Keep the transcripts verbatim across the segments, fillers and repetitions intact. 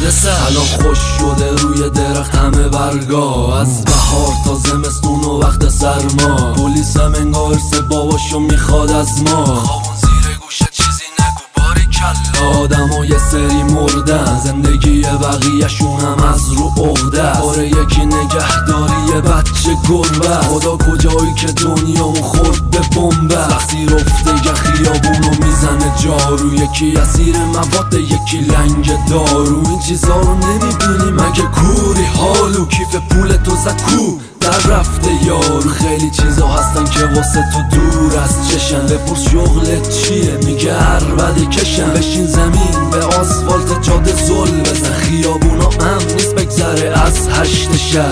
مدرسه. الان خوش شده روی درخت همه برگا، از بهار تا زمستون و وقت سرما. پلیس هم انگار سه باباشو میخواد از ما. خوابون زیر گوشه چیزی نگو باری کلا. آدم ها یه سری مردن، زندگی بقیه‌شون هم از رو عقده است. آره یکی نگهداری یه بچه گربه. خدا کجایی که دنیامو خورد به بمبه. وقتی رفته یه خیابونو میزنه جارو، یکی اسیر مواد یکی لنگ دارو. این چیزا رو نمیبینی مگه کوری حالو؟ کیف پول تو زکو در رفته یارو. خیلی چیزا هستن که واسه تو دور از چشن. بپرس شغلت چیه میگه عربده کشن. بشین زمین به آسفالت جاده زل بزن. خیابونا امن نیست بگذره از هشت شب.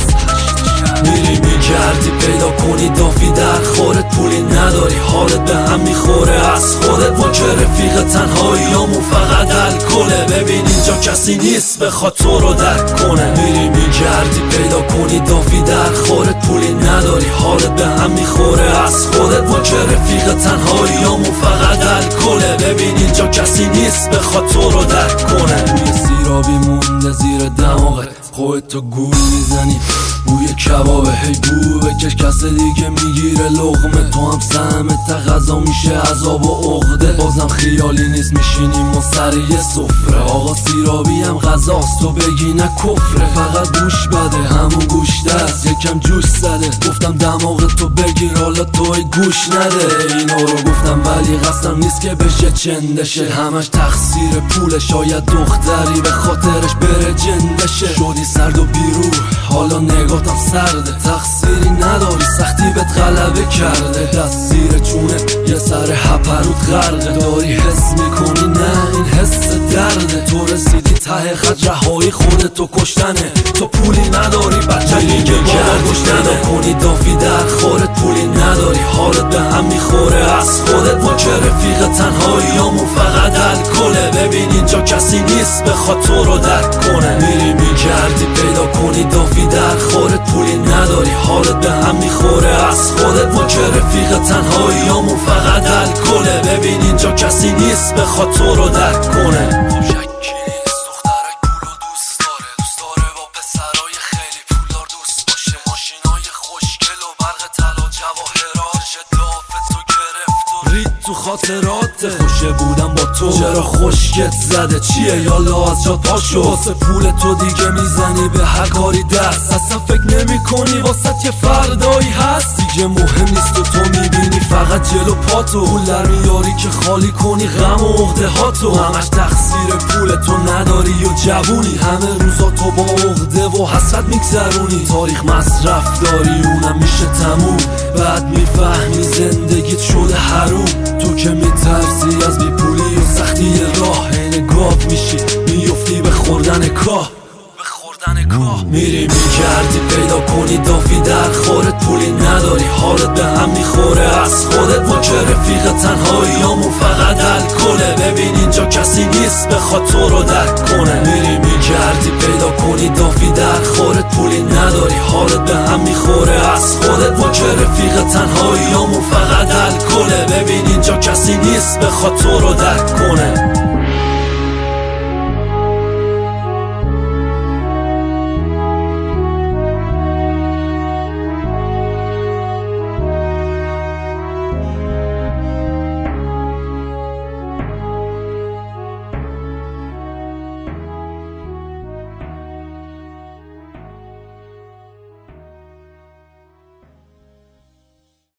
میری میگردی پیدا کنی دافی در خورت. پولی نداری حالت به هم میخوره از خودت. ما که رفیق تنهاییامون فقط الکله. ببین اینجا کسی نیست بخواد تو رو درک کنه. میری میگردی پیدا کنی دافی در خورت. پولی نداری حالت به هم میخوره از خودت. ما که رفیق تنهاییامون فقط الکله. ببین اینجا کسی نیست بخواد تو رو درک کنه. روی سیرابی مونده زیر دماغت، خودتو گول میزنی بوی کبابه. هی بو بکش کس دیگه میگیره لقمه. تو هم سهمت غذا میشه عذاب و عقده. بازم خیالی نیست میشینیم و سر یه سفره. آقا سیرابی هم غذاست تو بگی نه کفره. فقط گوش بده همون گوشت است یکم جوش زده. گفتم دماغ تو بگیر حالا توی گوش نده. اینا رو گفتم ولی قصدم نیست که بشه چندشه. همش تقصیر پوله. شاید دختری به خاطرش بره جندشه. شدی سرد و بیرو حالا نگاتم سرده. تقصیری نداری سختی بهت غلبه کرده. دست زیر چونه یه سر هپروت غرقه. داری حس میکنی نه این حس درده. تو رسیدی ته خط رهایی خودتو کشتنه. تو پولی نداری بچه دیگه گرد کشتنه. کنی دافی در خورت. پولی نداری حالت به هم میخوره از خودت. ما که رفیق تنهاییامون فقط الکله. ببین اینجا کسی نیست بخواد تو رو درک کنه. میری میگردی پیدا کنی دافی در خورت. پولی نداری حالت به هم میخوره از خودت. ما که رفیق تنهاییامون فقط الکله. ببین اینجا کسی نیست بخواد تو رو درک کنه. تو خاطرات خوشه بودم با تو. چرا خشکت زده چیه یالا از جات پاشو. واسه پول تو دیگه میزنی به هر کاری دست. اصلا فکر نمی کنی واسه یه فردایی هست. دیگه مهم نیست تو تو میبینی فقط جلو پاتو. پول در میاری که خالی کنی غم و عقده هاتو. همش تقصیر پول تو نداری و جوونی. همه روزا تو با عقده و حسرت میگذرونی. تاریخ مصرف داری اونم میشه تموم. بعد میفهمی زندگیت شده حروم. تو که میترسی از بی پولی و سختی راه. این گاو میشی میفتی به خوردن کاه. میری میگردی پیدا کنی دافی در خورت. پولی نداری حالت به هم میخوره از خودت. ما که رفیق تنهاییامون فقط الکله. ببین اینجا کسی نیست بخواد تو رو درک کنه. میری میگردی پیدا کنی دافی در خورت. پولی نداری حالت به هم میخوره از خودت. ما که رفیق تنهاییامون فقط الکله. ببین اینجا کسی نیست بخواد تو رو درک کنه.